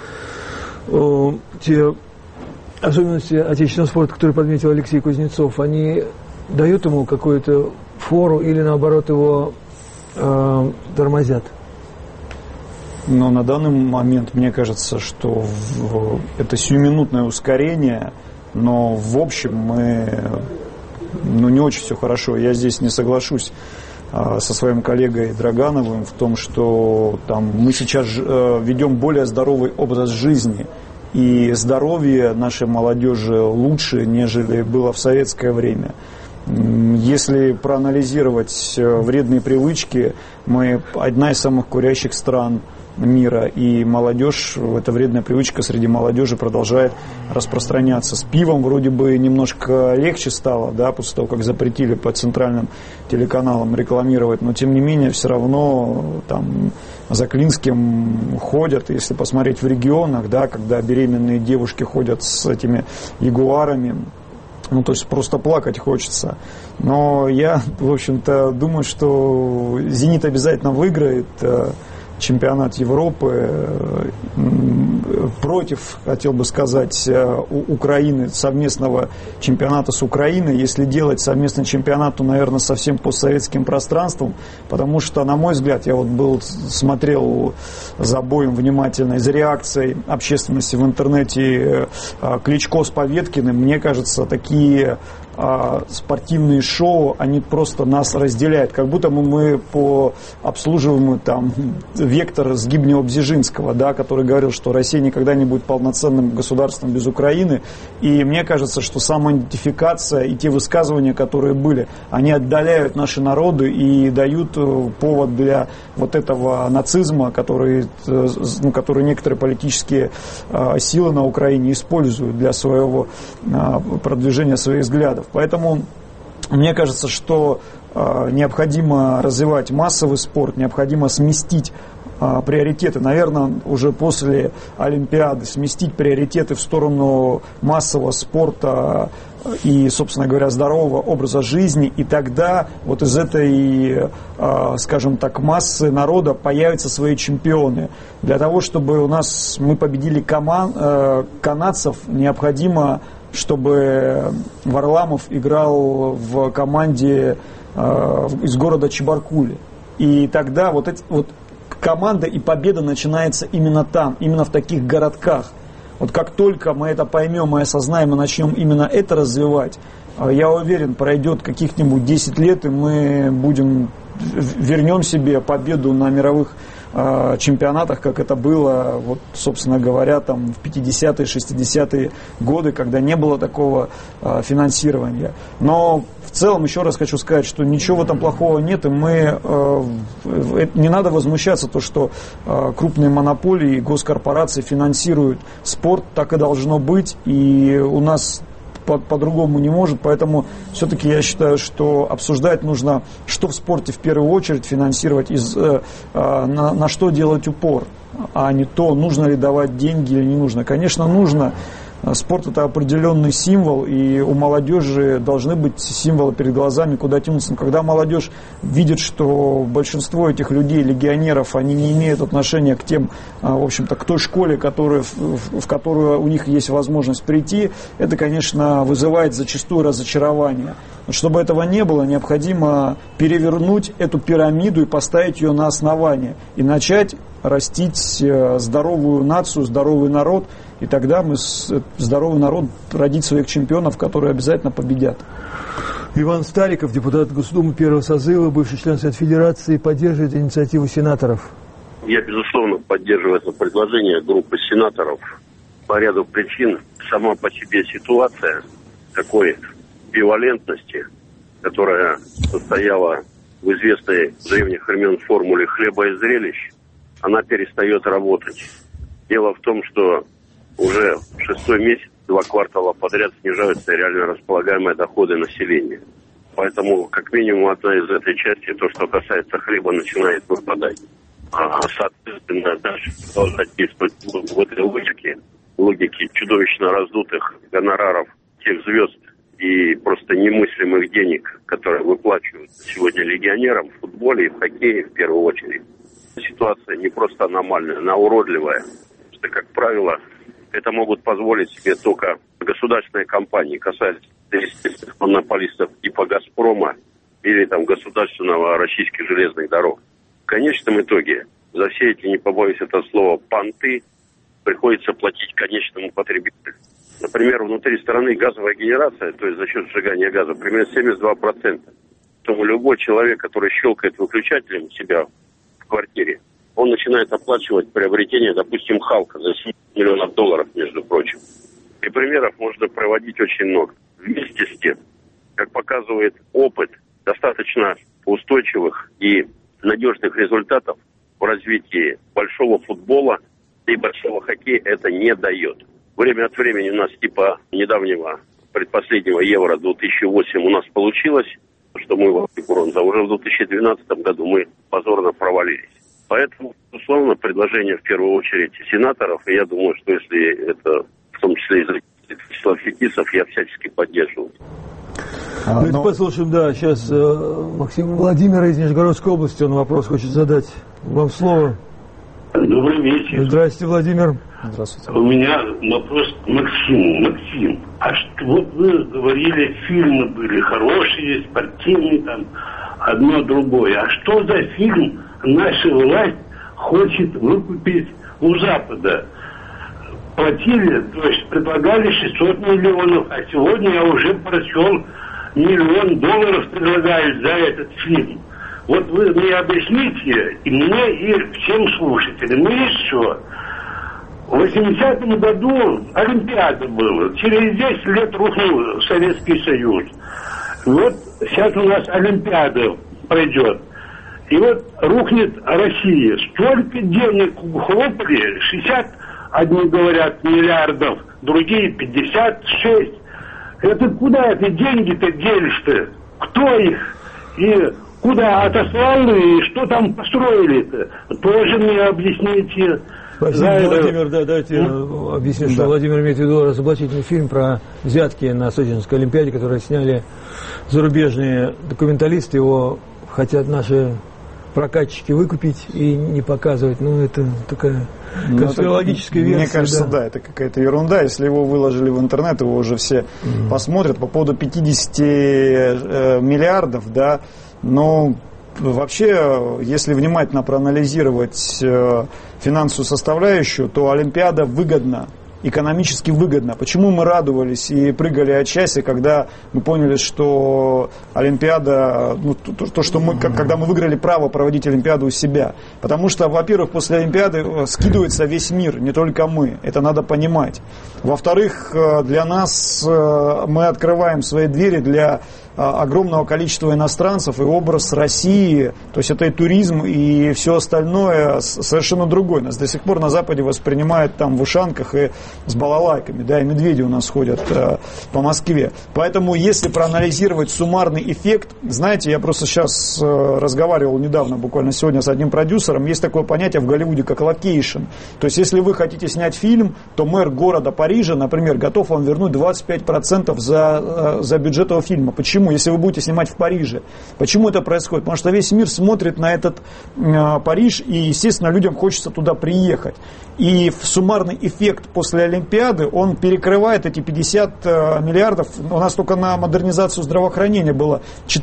те особенности отечественного спорта, которые подметил Алексей Кузнецов, они дают ему какую-то фору или, наоборот, его тормозят? Но на данный момент мне кажется, что это сиюминутное ускорение, но в общем мы не очень все хорошо. Я здесь не соглашусь со своим коллегой Драгановым в том, что мы сейчас ведем более здоровый образ жизни. И здоровье нашей молодежи лучше, нежели было в советское время. Если проанализировать вредные привычки, мы одна из самых курящих стран мира, и молодежь, эта вредная привычка среди молодежи продолжает распространяться. С пивом вроде бы немножко легче стало, после того, как запретили по центральным телеканалам рекламировать, но тем не менее все равно за Клинским ходят, если посмотреть в регионах, когда беременные девушки ходят с этими ягуарами, то есть просто плакать хочется. Но я, в общем-то, думаю, что «Зенит» обязательно выиграет чемпионат Европы. Против, хотел бы сказать, у Украины совместного чемпионата с Украиной. Если делать совместный чемпионат, то, наверное, совсем постсоветским пространством, потому что, на мой взгляд, я смотрел за боем внимательно, за реакцией общественности в интернете Кличко с Поветкиным, мне кажется, такие спортивные шоу, они просто нас разделяют. Как будто мы обслуживаем там вектор Сгибнева-Бзежинского, да, который говорил, что Россия никогда не будет полноценным государством без Украины. И мне кажется, что самоидентификация и те высказывания, которые были, они отдаляют наши народы и дают повод для вот этого нацизма, который некоторые политические силы на Украине используют для своего продвижения своих взглядов. Поэтому мне кажется, что необходимо развивать массовый спорт, необходимо сместить приоритеты, наверное, уже после Олимпиады, сместить приоритеты в сторону массового спорта и, собственно говоря, здорового образа жизни, и тогда вот из этой, скажем так, массы народа появятся свои чемпионы. Для того, чтобы мы победили канадцев, необходимо, чтобы Варламов играл в команде из города Чебаркули. И тогда вот команда и победа начинается именно там, именно в таких городках. Вот как только мы это поймем и осознаем, и начнем именно это развивать, я уверен, пройдет каких-нибудь 10 лет, и мы вернем себе победу на мировых чемпионатах, как это было, вот, собственно говоря, там, в 50-е, 60-е годы, когда не было такого финансирования. Но в целом, еще раз хочу сказать, что ничего в этом плохого нет, и не надо возмущаться, то, что крупные монополии и госкорпорации финансируют спорт, так и должно быть, и у нас по-другому не может, поэтому все-таки я считаю, что обсуждать нужно, что в спорте в первую очередь финансировать, на что делать упор, а не то, нужно ли давать деньги или не нужно. Конечно, нужно. Спорт – это определенный символ, и у молодежи должны быть символы перед глазами, куда тянуться. Но когда молодежь видит, что большинство этих людей, легионеров, они не имеют отношения к тем, в общем-то, к той школе, в которую у них есть возможность прийти, это, конечно, вызывает зачастую разочарование. Но чтобы этого не было, необходимо перевернуть эту пирамиду и поставить ее на основание, и начать растить здоровую нацию, здоровый народ, и тогда здоровый народ родит своих чемпионов, которые обязательно победят. Иван Стариков, депутат Госдумы первого созыва, бывший член Совета Федерации, поддерживает инициативу сенаторов. Я, безусловно, поддерживаю это предложение группы сенаторов по ряду причин. Сама по себе ситуация такой бивалентности, которая состояла в известной с древних времен формуле «хлеба и зрелищ», она перестает работать. Дело в том, что уже в 6-й месяц 2 квартала подряд снижаются реально располагаемые доходы населения. Поэтому, как минимум, одна из этой части, то, что касается хлеба, начинает выпадать. Соответственно, дальше продолжать действовать в этой логике чудовищно раздутых гонораров тех звезд и просто немыслимых денег, которые выплачивают сегодня легионерам в футболе и в хоккее в первую очередь. Ситуация не просто аномальная, она уродливая. Потому что, как правило, это могут позволить себе только государственные компании, касаясь естественных монополистов типа «Газпрома» или там государственного российских железных дорог. В конечном итоге за все эти, не побоюсь этого слова, понты приходится платить конечному потребителю. Например, внутри страны газовая генерация, то есть за счет сжигания газа, примерно 72%. Поэтому любой человек, который щелкает выключателем у себя в квартире, он начинает оплачивать приобретение, допустим, Халка за $7 миллионов, между прочим. И примеров можно проводить очень много. Вместе с тем, как показывает опыт, достаточно устойчивых и надежных результатов в развитии большого футбола и большого хоккея это не дает. Время от времени у нас типа недавнего предпоследнего Евро 2008 у нас получилось, что мы вошли в бронзу, а уже в 2012 году мы позорно провалились. Поэтому, безусловно, предложение в первую очередь сенаторов, и я думаю, что если это в том числе из числа фетисов, я всячески поддерживаю. Давайте послушаем, сейчас Максим Владимир из Нижегородской области, он вопрос хочет задать. Вам слово. Добрый вечер. Здравствуйте, Владимир. Здравствуйте. У меня вопрос к Максиму. Максим, вот вы говорили, фильмы были хорошие, спортивные, там, одно другое. А что за фильм наша власть хочет выкупить у Запада? платили, то есть предлагали 600 миллионов, а сегодня я уже прочел, $1 миллион предлагают за этот фильм. Вот вы мне объясните, и мне, и всем слушателям, и еще. В 80-м году Олимпиада была, через 10 лет рухнул Советский Союз. Вот сейчас у нас Олимпиада пройдет. И вот рухнет Россия. Столько денег хлопали, 60, одни говорят, миллиардов, другие 56. Это куда эти деньги-то делись-то? Кто их? И куда отослал, и что там построили-то? Тоже мне объясните. Спасибо, Владимир. Да, давайте объясню, что Владимир имеет в виду разоблачительный фильм про взятки на Сочинской Олимпиаде, которые сняли зарубежные документалисты. Его хотят наши прокатчики выкупить и не показывать. Ну, это такая конспирологическая версия. Мне кажется, да, это какая-то ерунда. Если его выложили в интернет, его уже все посмотрят. По поводу 50 миллиардов, да, но вообще, если внимательно проанализировать финансовую составляющую, то Олимпиада выгодна, экономически выгодно. Почему мы радовались и прыгали от счастья, когда мы поняли, что Олимпиада, ну, то, что мы, когда мы выиграли право проводить Олимпиаду у себя. Потому что, во-первых, после Олимпиады скидывается весь мир, не только мы. Это надо понимать. Во-вторых, для нас мы открываем свои двери для огромного количества иностранцев, и образ России, то есть это и туризм, и все остальное совершенно другой. Нас до сих пор на Западе воспринимают там в ушанках и с балалайками, да, и медведи у нас ходят по Москве. Поэтому, если проанализировать суммарный эффект, знаете, я просто сейчас разговаривал недавно, буквально сегодня, с одним продюсером, есть такое понятие в Голливуде, как локейшн. То есть, если вы хотите снять фильм, то мэр города Парижа, например, готов вам вернуть 25% за бюджет этого фильма. Почему? Если вы будете снимать в Париже. Почему это происходит? Потому что весь мир смотрит на этот Париж, и, естественно, людям хочется туда приехать. И суммарный эффект после Олимпиады, он перекрывает эти 50 миллиардов. У нас только на модернизацию здравоохранения было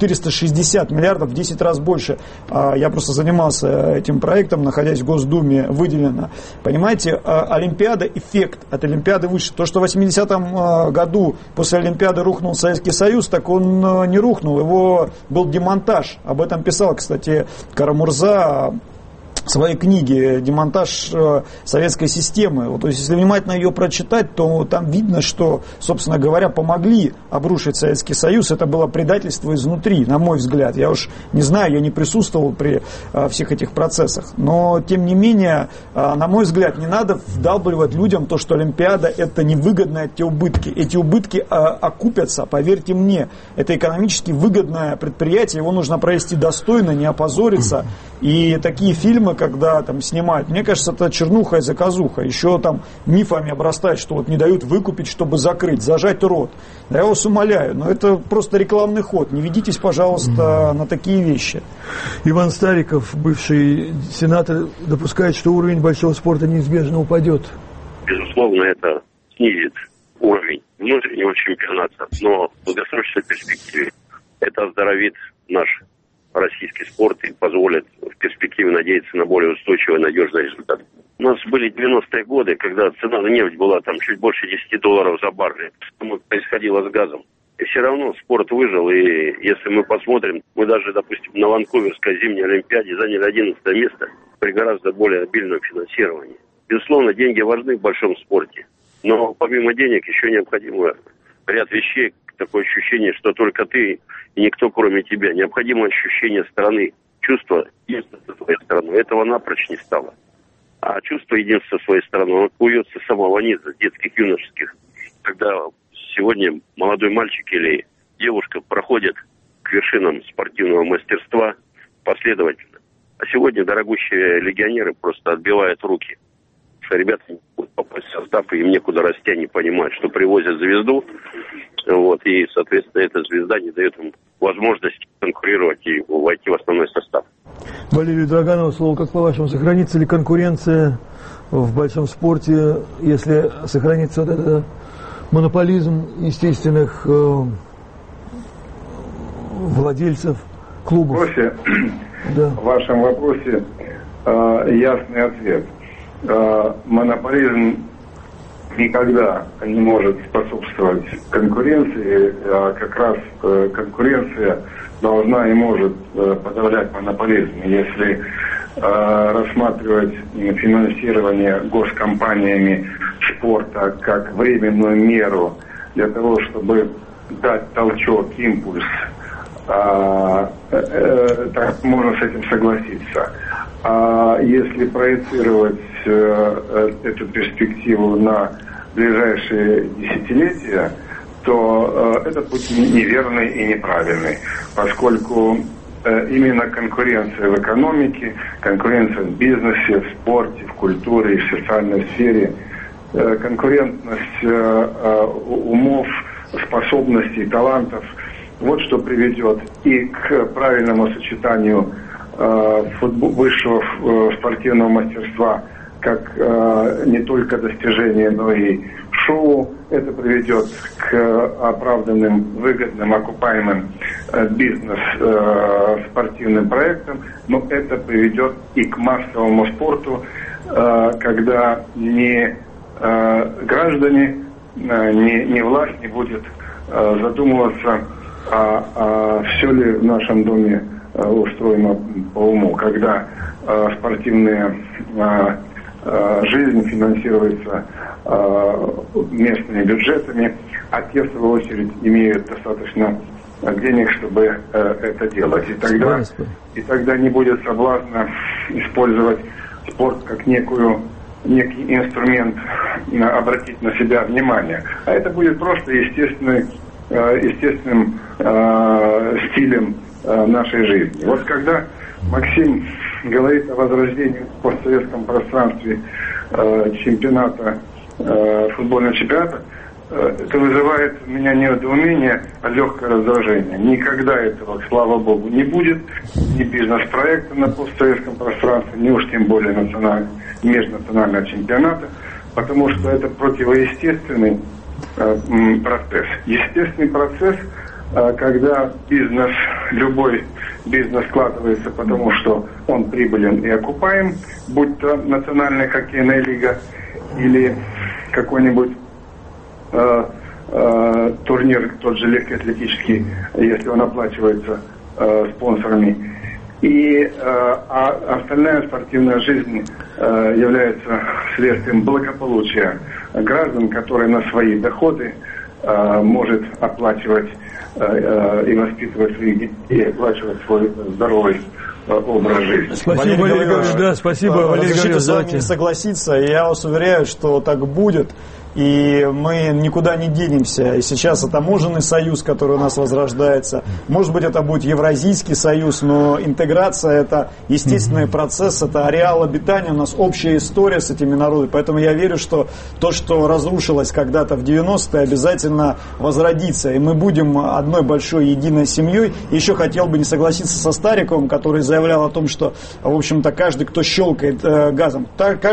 460 миллиардов, в 10 раз больше. Я просто занимался этим проектом, находясь в Госдуме, выделено. Понимаете, Олимпиада, эффект от Олимпиады выше. То, что в 80-м году после Олимпиады рухнул Советский Союз, так он не рухнул, его был демонтаж. Об этом писал, кстати, Карамурза в своей книге «Демонтаж советской системы». Вот, то есть, если внимательно ее прочитать, то там видно, что, собственно говоря, помогли обрушить Советский Союз. Это было предательство изнутри, на мой взгляд. Я уж не знаю, я не присутствовал при всех этих процессах. Но, тем не менее, на мой взгляд, не надо вдалбливать людям то, что Олимпиада – это невыгодные те убытки. Эти убытки окупятся, поверьте мне. Это экономически выгодное предприятие, его нужно провести достойно, не опозориться. И такие фильмы, когда там снимают, мне кажется, это чернуха и заказуха. Еще там мифами обрастать, что вот не дают выкупить, чтобы закрыть, зажать рот. Да я вас умоляю, но это просто рекламный ход. Не ведитесь, пожалуйста, на такие вещи. Иван Стариков, бывший сенатор, допускает, что уровень большого спорта неизбежно упадет. Безусловно, это снизит уровень внутреннего чемпионата, но в долгосрочной перспективе это оздоровит наш российский спорт и позволит в перспективе надеяться на более устойчивый и надежный результат. У нас были 90-е годы, когда цена на нефть была там чуть больше $10 за баррель. Что происходило с газом. И все равно спорт выжил, и если мы посмотрим, мы даже, допустим, на Ванкуверской зимней Олимпиаде заняли 11 место при гораздо более обильном финансировании. Безусловно, деньги важны в большом спорте, но помимо денег еще необходимо ряд вещей, такое ощущение, что только ты и никто кроме тебя. Необходимо ощущение страны, чувство единства своей страны. Этого напрочь не стало. А чувство единства своей страны, оно куется с самого низа, детских, юношеских. Когда сегодня молодой мальчик или девушка проходят к вершинам спортивного мастерства последовательно. А сегодня дорогущие легионеры просто отбивают руки. Что ребята не могут попасть в состав, и им некуда расти, они понимают, что привозят звезду. Вот, и, соответственно, эта звезда не дает им возможности конкурировать и войти в основной состав. Валерию Драганову слово, как по-вашему, сохранится ли конкуренция в большом спорте, если сохранится вот этот монополизм естественных владельцев клубов? В вашем вопросе ясный ответ. Монополизм никогда не может способствовать конкуренции, а как раз конкуренция должна и может подавлять монополизм. Если рассматривать финансирование госкомпаниями спорта как временную меру для того, чтобы дать толчок, импульс, так можно с этим согласиться. А если проецировать эту перспективу на ближайшие десятилетия, то это путь неверный и неправильный, поскольку именно конкуренция в экономике, конкуренция в бизнесе, в спорте, в культуре и в социальной сфере, конкурентность умов, способностей, талантов, вот что приведет и к правильному сочетанию высшего спортивного мастерства, как не только достижения, но и шоу. Это приведет к оправданным, выгодным, окупаемым бизнес-спортивным проектам, но это приведет и к массовому спорту, когда ни граждане, ни власть не будет задумываться, все ли в нашем доме устроено по уму, когда спортивная жизнь финансируется местными бюджетами, а те, в свою очередь, имеют достаточно денег, чтобы это делать. И тогда не будет соблазна использовать спорт как некий инструмент обратить на себя внимание. А это будет просто естественным стилем нашей жизни. Вот когда Максим говорит о возрождении в постсоветском пространстве чемпионата, футбольного чемпионата, это вызывает у меня не недоумение, а легкое раздражение. Никогда этого, слава богу, не будет. Ни бизнес-проекта на постсоветском пространстве, ни уж тем более межнационального чемпионата, потому что это противоестественный процесс. Естественный процесс, когда любой бизнес складывается, потому что он прибылен и окупаем, будь то национальная хоккейная лига или какой-нибудь турнир, тот же легкоатлетический, если он оплачивается спонсорами. А остальная спортивная жизнь является следствием благополучия граждан, которые на свои доходы может оплачивать и воспитывать своих детей, оплачивать свой здоровый образ жизни. Спасибо, Валерий Григорьевич. Да, спасибо, Валерий Григорьевич. С вами не согласиться, и я вас уверяю, что так будет. И мы никуда не денемся. И сейчас это таможенный союз, который у нас возрождается. Может быть, это будет Евразийский союз, но интеграция – это естественный процесс, это ареал обитания. У нас общая история с этими народами. Поэтому я верю, что то, что разрушилось когда-то в 90-е, обязательно возродится. И мы будем одной большой единой семьей. Еще хотел бы не согласиться со Стариковым, который заявлял о том, что, в общем-то, каждый, кто щелкает газом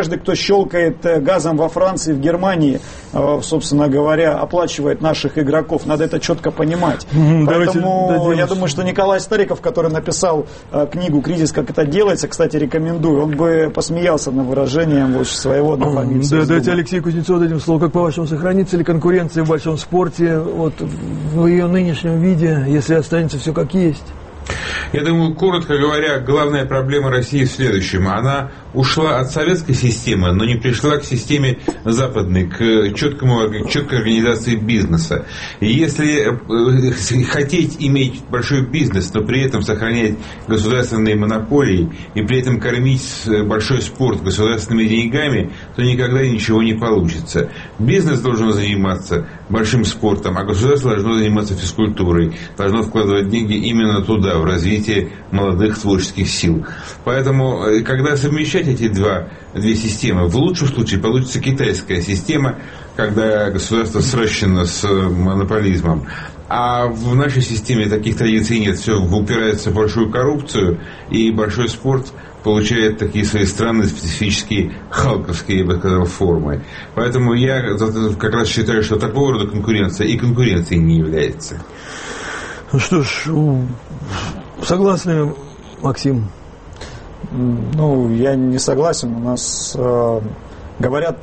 во Франции, в Германии, собственно говоря, оплачивает наших игроков. Надо это четко понимать. Поэтому я думаю, что Николай Стариков, который написал книгу «Кризис. Как это делается», кстати, рекомендую, он бы посмеялся над выражением своего однофамильца. Давайте Алексею Кузнецову дадим слово. Как по-вашему, сохранится ли конкуренция в большом спорте в ее нынешнем виде, если останется все как есть? Я думаю, коротко говоря, главная проблема России в следующем. Она ушла от советской системы, но не пришла к системе западной, к четкой организации бизнеса. И если хотеть иметь большой бизнес, но при этом сохранять государственные монополии и при этом кормить большой спорт государственными деньгами, то никогда ничего не получится. Бизнес должен заниматься большим спортом, а государство должно заниматься физкультурой, должно вкладывать деньги именно туда, в развитие молодых творческих сил. Поэтому, когда совмещать эти две системы, в лучшем случае получится китайская система, когда государство сращено с монополизмом. А в нашей системе таких традиций нет. Все упирается в большую коррупцию, и большой спорт получает такие свои странные, специфические, халковские, я бы сказал, формы. Поэтому я как раз считаю, что такого рода конкуренция и конкуренцией не является. Ну что ж, согласны, Максим? Ну, я не согласен. У нас говорят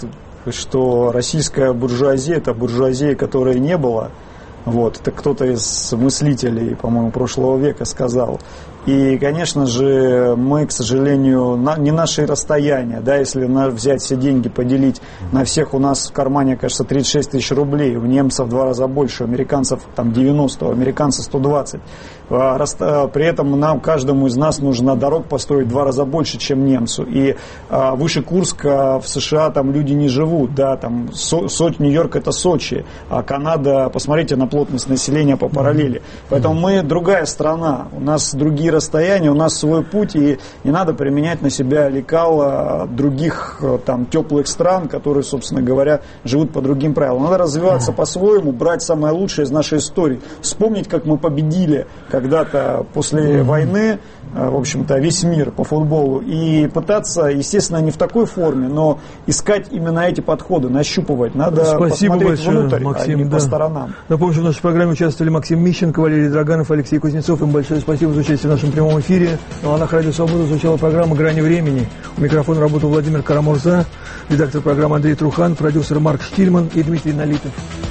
что российская буржуазия – это буржуазия, которой не было. Вот, это кто-то из мыслителей, по-моему, прошлого века сказал. И, конечно же, мы, к сожалению, не наши расстояния, да, если взять все деньги, поделить на всех, у нас в кармане, кажется, 36 тысяч рублей, у немцев в 2 раза больше, у американцев там 90, у американцев 120. При этом каждому из нас нужно дорог построить в 2 раза больше, чем немцу. И выше Курска в США там люди не живут, да, там Нью-Йорк это Сочи, а Канада, посмотрите на плотность населения по параллели. Поэтому мы другая страна, у нас другие расстояния, у нас свой путь, и не надо применять на себя лекала других там теплых стран, которые, собственно говоря, живут по другим правилам. Надо развиваться по-своему, брать самое лучшее из нашей истории, вспомнить, как мы победили когда-то после войны, в общем-то, весь мир по футболу, и пытаться, естественно, не в такой форме, но искать именно эти подходы, нащупывать. Надо Спасибо посмотреть большое, внутрь, Максим, а не по сторонам. Напомню, что в нашей программе участвовали Максим Мищенко, Валерий Драганов, Алексей Кузнецов. Им большое спасибо за участие в нашем прямом эфире. На волнах Радио Свобода звучала программа «Грани времени». У микрофона работал Владимир Карамурза, редактор программы Андрей Трухан, продюсер Марк Штильман и Дмитрий Налитов.